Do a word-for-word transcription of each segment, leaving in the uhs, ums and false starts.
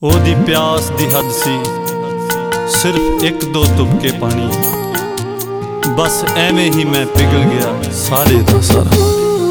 ओदी प्यास दी हद सी सिर्फ एक दो तुबके पानी, बस एवें ही मैं पिघल गया सारे दा सारा।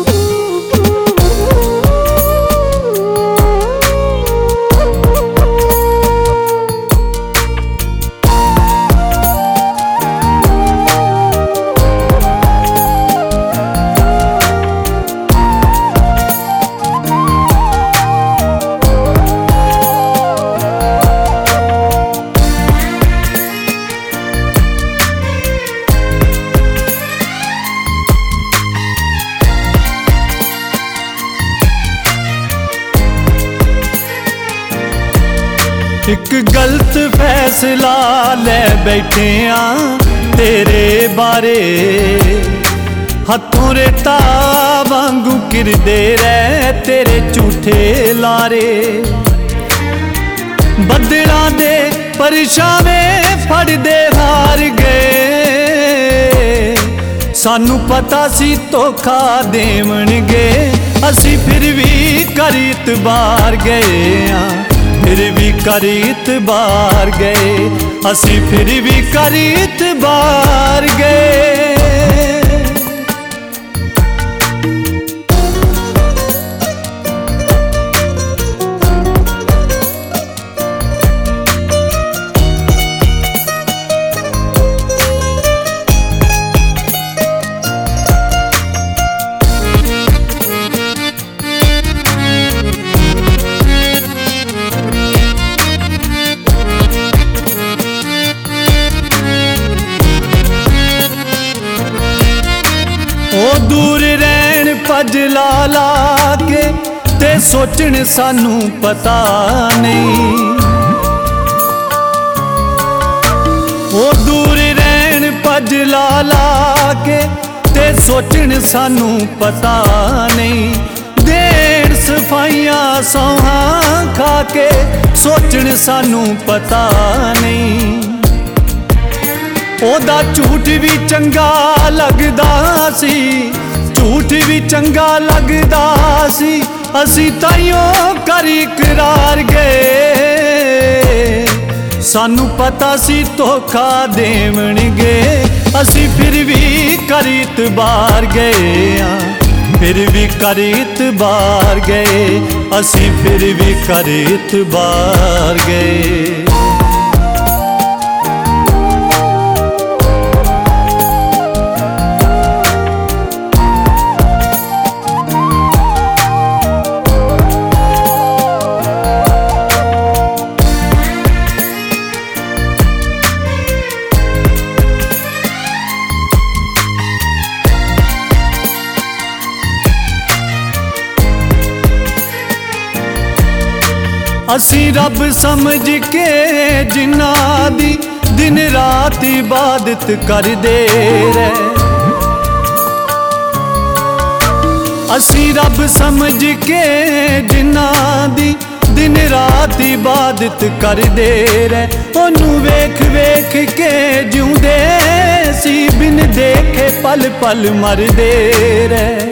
एक गलत फैसला ले बैठे आ तेरे बारे, हथों रेता वांगू किरदे रह तेरे झूठे लारे। बदलां दे परछावे फड़दे हार गए, सानू पता सी धोखा देवणगे, असी फिर भी कर इतबार गए आ, फिर भी कर इतबार गए, असी फिर भी कर इतबार गए। ओ दूर रहन भज ला ला के ते सोचन सानू पता नहीं, ओ दूर रहन भज ला ला के ते सोचन सानू पता नहीं। देन सफाइयां सौहां खा के सोचन सानू पता नहीं। ओदा झूठ भी चंगा लगदा सी, झूठ भी चंगा लगदा सी, असी ताइयों कर इकरार गए, सानू पता सी धोखा देवणगे, असी फिर भी कर इतबार गए आ, फिर भी कर इतबार गए, असी फिर भी कर इतबार गए। असी रब समझ के जिन्ना दी दिन रात इबादत कर दे रहे, असी रब समझ के जिन्ना दी दिन रात इबादत कर दे रहे। ओनू वेख वेख के जिउंदे सी बिन देखे पल पल मर दे रहे,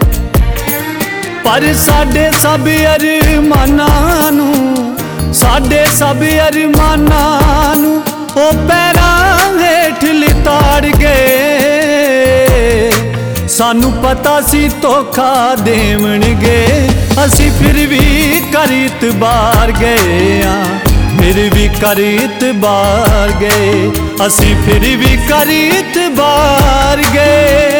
पर साडे सब अरमानां नू, साडे सब अरमानां नू ओ पैरां हेठ लिताड़ गए, सानू पता सी धोखा देवणगे, असी फिर भी कर इतबार गए आ, फिर भी कर इतबार गए, असी फिर भी कर इतबार गए।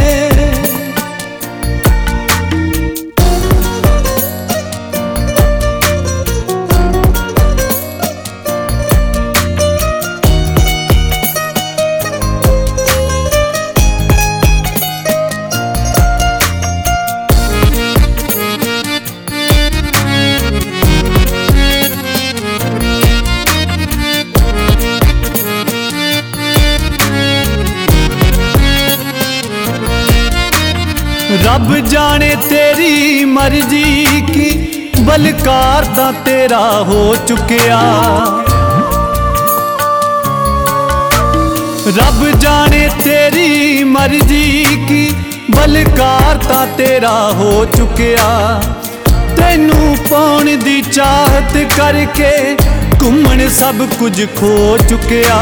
रब जाने तेरी मर्जी की, बलकार दा तेरा हो चुकिया, रब जाने तेरी मर्जी की, बलकार ता तेरा हो चुकिया। ਤੈਨੂੰ ਪਾਉਣ ਦੀ ਚਾਹਤ ਕਰਕੇ ਘੁੰਮਣ ਸਭ ਕੁਝ ਖੋ ਚੁੱਕਿਆ।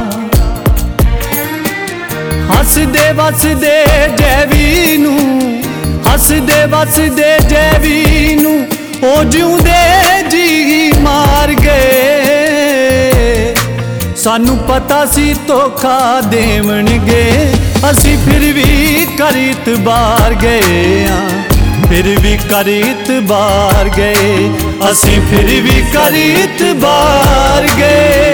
ਹੱਸਦੇ ਵਸਦੇ ਜੈਵੀ ਨੂੰ, ਹੱਸਦੇ ਵਸਦੇ ਜੈਵੀ ਨੂੰ ਉਹ ਜਿਉਂਦੇ ਜੀ ਮਾਰ ਗਏ। ਸਾਨੂੰ ਪਤਾ ਸੀ ਧੋਖਾ ਦੇਵਣਗੇ, ਅਸੀਂ ਫਿਰ ਵੀ ਕਰ ਇਤਬਾਰ ਗਏ ਆਂ, ਫਿਰ ਵੀ ਕਰ ਇਤਬਾਰ ਗਏ, ਅਸੀਂ ਫਿਰ ਵੀ ਕਰ ਇਤਬਾਰ ਗਏ।